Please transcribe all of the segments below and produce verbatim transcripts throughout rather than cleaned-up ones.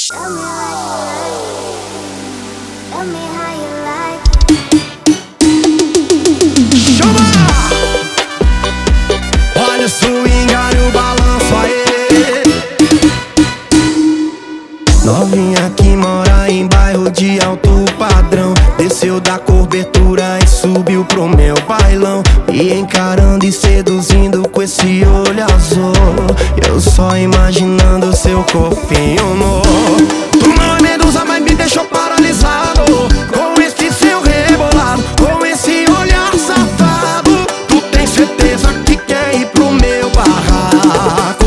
Show me like you like it. Show me how you like it. Chama! Olha o swing, olha o balanço aí. Novinha que mora em bairro de alto padrão, desceu da cobertura e subiu pro meu bailão, e encarando e seduzindo com esse olho azul, eu só imaginando seu corpinho nu. Tu não é medusa, mas me deixou paralisado com esse seu rebolado, com esse olhar safado. Tu tem certeza que quer ir pro meu barraco?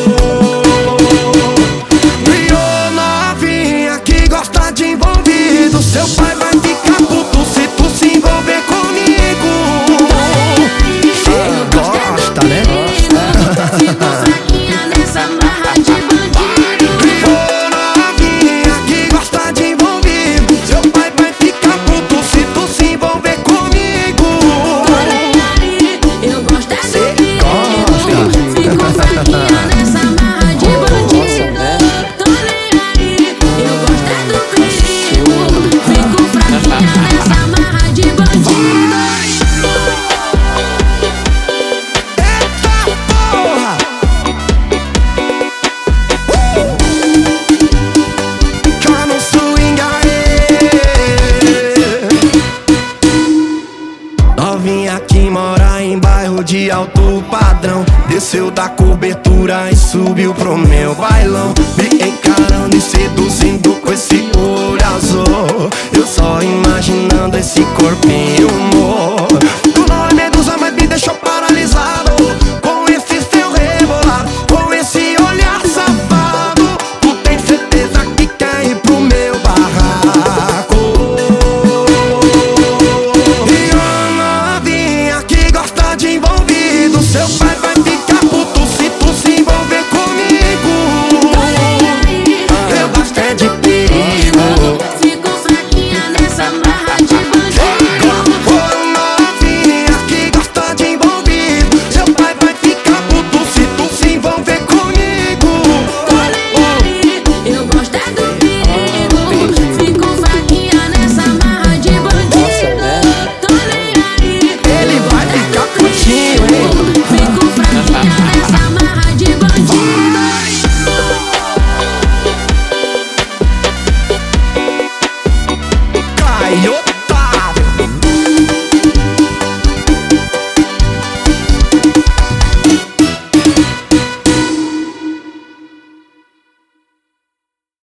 E ô novinha que gosta de envolvido, seu pai vai ficar puto se tu se envolver comigo. Você gosta, né? Novinha que mora em bairro de alto padrão, desceu da cobertura e subiu pro meu bailão,